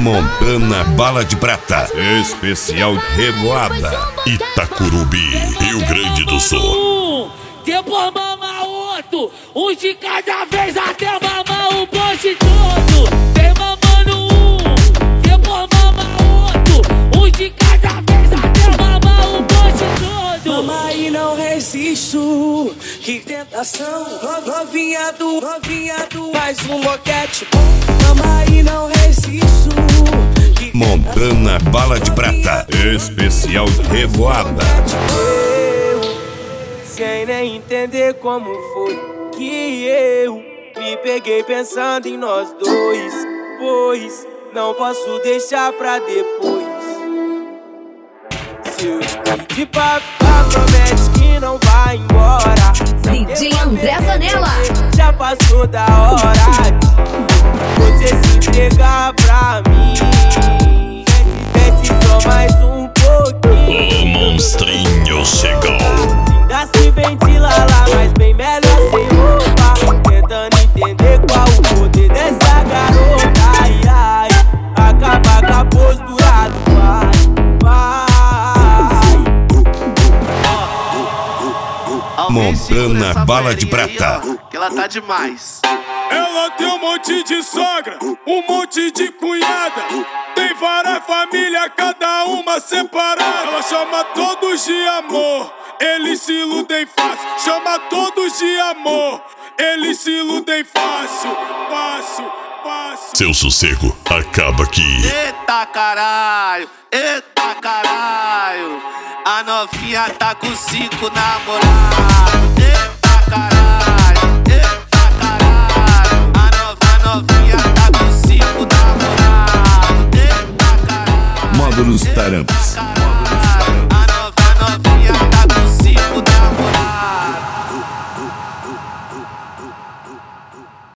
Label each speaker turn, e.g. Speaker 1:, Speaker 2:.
Speaker 1: Montana Bala de Prata, especial Revoada, Itacurubi, Rio Grande do Sul.
Speaker 2: Depois mama outro, um de cada vez até mamar o bonde todo. Vem mamando um, depois mama outro, um de cada vez até mamar o bonde todo.
Speaker 3: Mama e não resisto, que tentação. Novinha do mais um boquete. Mama e não resisto.
Speaker 1: Montana Bala de Prata, especial Revoada.
Speaker 3: Sem nem entender como foi que eu me peguei pensando em nós dois, pois não posso deixar pra depois. Se eu te pedir pra ficar, promete que não vai embora.
Speaker 4: DJ André Zanella.
Speaker 3: Já passou da hora de você se entregar pra mim. Desce só mais um pouquinho.
Speaker 1: O monstrinho chegou.
Speaker 3: Ainda se ventila lá, mas bem melhor sem roupa. Tentando entender qual o poder dessa garota. Ai, ai, acaba com a postura do pai.
Speaker 1: Montana Bala de Prata,
Speaker 5: que ela tá demais.
Speaker 6: Ela tem um monte de sogra, um monte de cunhada. Tem várias famílias, cada uma separada. Ela chama todos de amor, eles se iludem fácil. Chama todos de amor, eles se iludem fácil. Fácil.
Speaker 1: Seu sossego acaba aqui.
Speaker 5: Eita caralho, eita caralho. A novinha tá com 5 namorados. Eita caralho, eita caralho. A novinha tá com 5 namorados. Eita caralho.
Speaker 1: Módulos Tarampas.